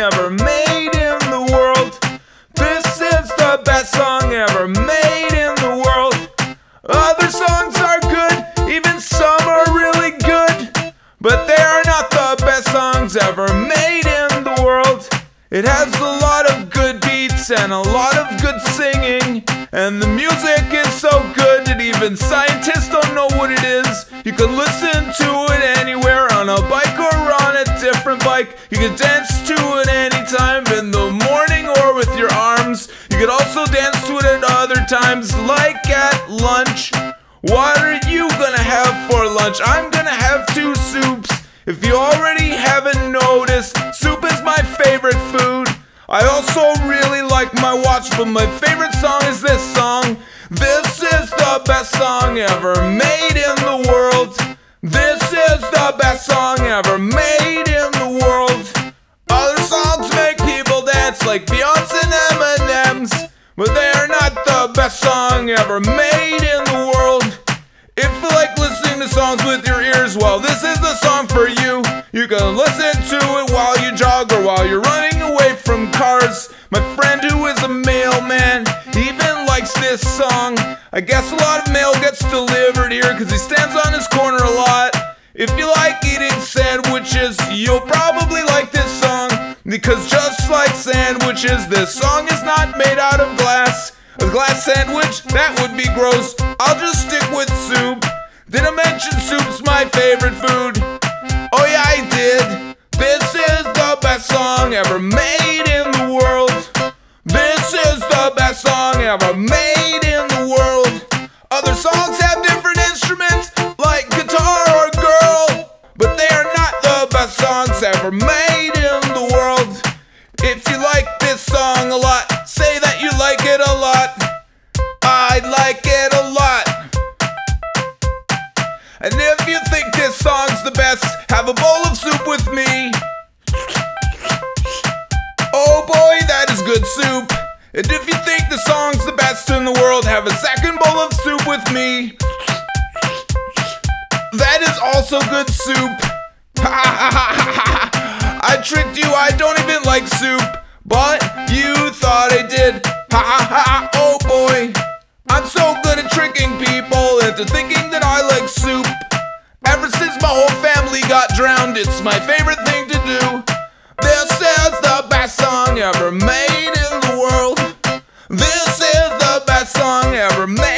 ever made in the world. This is the best song ever made in the world. Other songs are good, even some are really good, but they are not the best songs ever made in the world. It has a lot of good beats and a lot of good singing, and the music is so good that even scientists don't know what it is. You can listen to it anywhere, on a bike or on a different bike. You can dance to it anytime, in the morning or with your arms. You can also dance to it at other times, like at lunch. What are you gonna have for lunch? I'm gonna have 2 soups. If you already haven't noticed, soup is my favorite food. I also really like my watch, but my favorite song is this song. This is the best song ever made in the world. This is the best song ever made in the world. Other songs make people dance, like Beyonce and Eminem's, but they are not the best song ever made in the world. If you like listening to songs with your ears, well, this is the song for you. You can listen to it while you jog or while you're running away from cars. My friend who is a mailman even likes this song. I guess a lot of mail gets delivered here because he stands on his corner a lot. If you like eating sandwiches, you'll probably like this song, because just like sandwiches, this song is not made out of glass. A glass sandwich? That would be gross. I'll just stick with soup. Did I mention soup's my favorite food? Oh yeah, I did. This is the best song ever made in the world. This is the best song ever made in the world. Other songs have different instruments, like guitar or girl, but they are not the best songs ever made in the world. If you like this song a lot, say that you like it a lot. I like it a lot. And if you think this song's the best, have a bowl of soup with me. Oh boy, that is good soup. And if you think the song's the best in the world, have a second bowl of soup with me. That is also good soup. I tricked you, I don't even like soup, but you thought I did. Oh boy. I'm so good at tricking people into thinking that I like soup. Ever since my whole family got drowned, it's my favorite thing to do. This is the best song ever made in the world. This is the best song ever made.